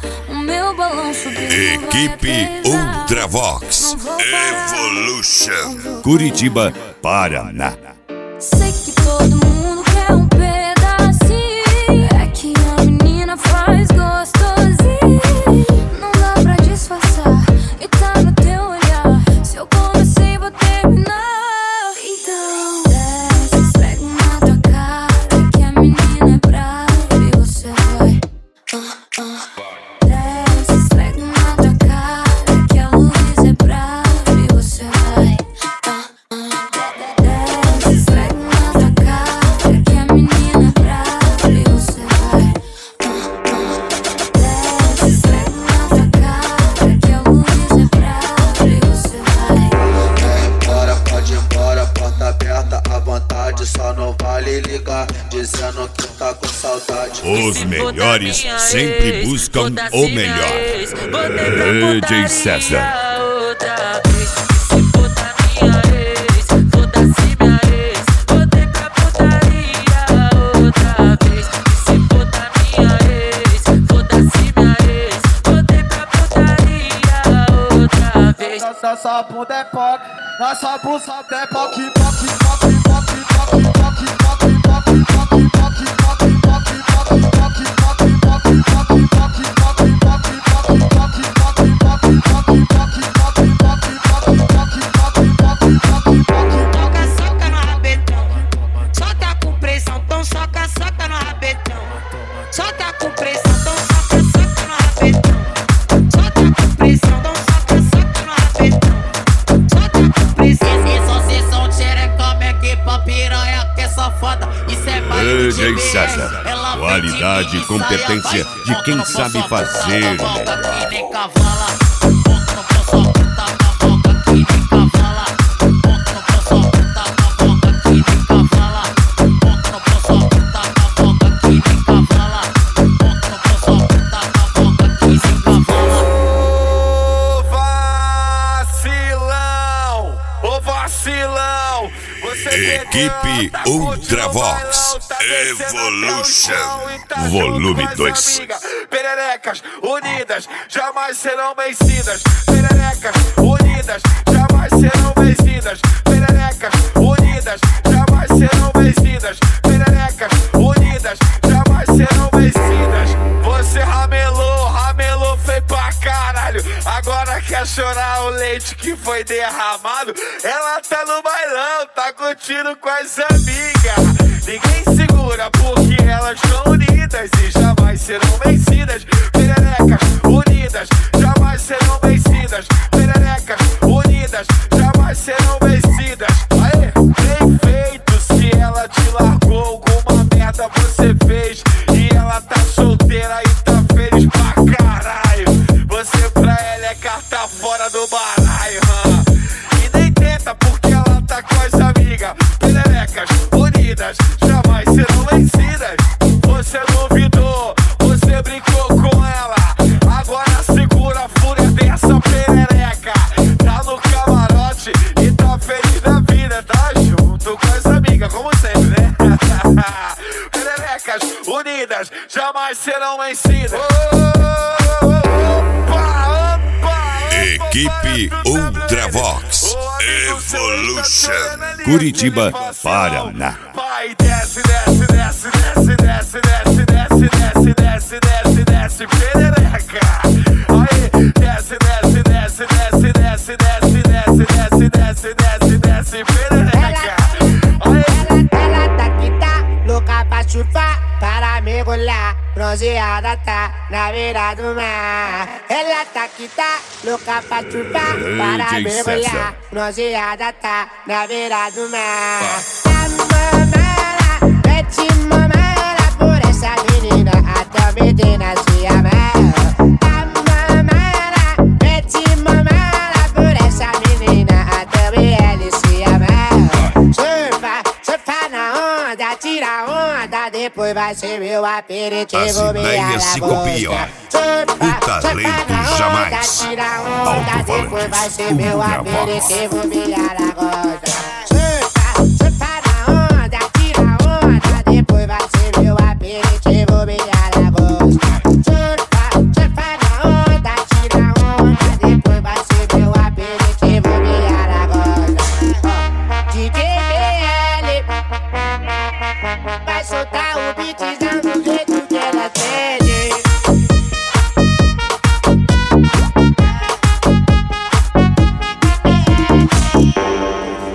O meu balão subiu. Equipe Ultravox Evolution, Curitiba, Paraná. Sei que todo mundo quer um pedacinho. É que a menina faz gostosinho. Não dá pra disfarçar e tá no teu olhar. Se eu comecei, vou terminar. Então desce, esfrega na tua cara que a menina é brava e você vai. Desce, esfrega na tua cara que a luz é brava e você vai. Desce, esfrega na tua cara que a menina é brava e você vai. Desce, esfrega na tua cara que a luz é brava e você vai. Bora, pode ir embora, porta aberta à vontade. Só não vale ligar, dizendo que tá com saudade. Os melhores sempre buscam o melhor. DJ César. Nossa bunda é POC, nossa buçata é POC, POC, POC, POC, POC, POC, POC, POC, POC, Soca, soca no rabetão. Soca com pressão, então soca, soca no rabetão. Soca com pressão, então soca, soca no rabetão. Soca com pressão, então soca, soca no rabetão. Soca com pressão. Sessão xerecão, é que pra piranha que é só foda. Isso é baile de DJ BR. César. Ela Qualidade e competência de quem sabe fazer. Que nem cavala. Ponto no pessoal, tá na boca que nem cavala. Ponto no pessoal, tá na boca que nem cavala. Ponto no pessoal, tá na boca que nem cavala. Ponto no pessoal, tá na boca que nem cavala. Ô vacilão, você Equipe Ultravox Evolution, volume 2. Pererecas unidas jamais serão vencidas. Pererecas unidas jamais serão vencidas. Pererecas unidas jamais serão vencidas. Pererecas unidas jamais serão vencidas. Você ramelou, foi pra caralho. Agora quer chorar o leite que foi derramado. Ela tá no bailão, tá curtindo com as amigas. Ninguém segura porque elas estão unidas e jamais serão vencidas. Pererecas unidas jamais serão vencidas. Pererecas unidas jamais serão vencidas. Aê, bem feito. Se ela te largou, alguma merda você fez. E ela tá solteira e tá feliz pra caralho. Você pra ela é carta fora do baralho, E nem tenta porque ela tá com as amigas. Pererecas unidas jamais serão vencidas. Você duvidou, você brincou com ela. Agora segura a fúria dessa perereca. Tá no camarote e tá feliz da vida. Tá junto com as amigas, como sempre, né? Pererecas unidas jamais serão vencidas. Equipe Ultravox Evolution, Curitiba, Paraná. Vai, desce, desce, desce, desce, desce, desce, desce, desce, desce, desce, desce, perereca. Aí, desce, desce, desce, desce, desce, desce, desce, desce, desce, desce, desce, perereca. Ela tá que tá louca pra chupar, para mergulhar. Bronzeada tá na beira do mar. Ela tá que tá louca pra chupar, para DJ mergulhar. César. Bronzeada tá na beira do mar. Tá mamela, mete mamela por essa menina até o Medina se amar. Tá mamela, mete mamela por essa menina até o BL se amar. Surfa, surfa na onda, tira onda, depois vai ser meu aperitivo. As ideias se copiam, o talento jamais. Tira onda, depois vai ser meu Ultravox. aperitivo, milhar a gosta.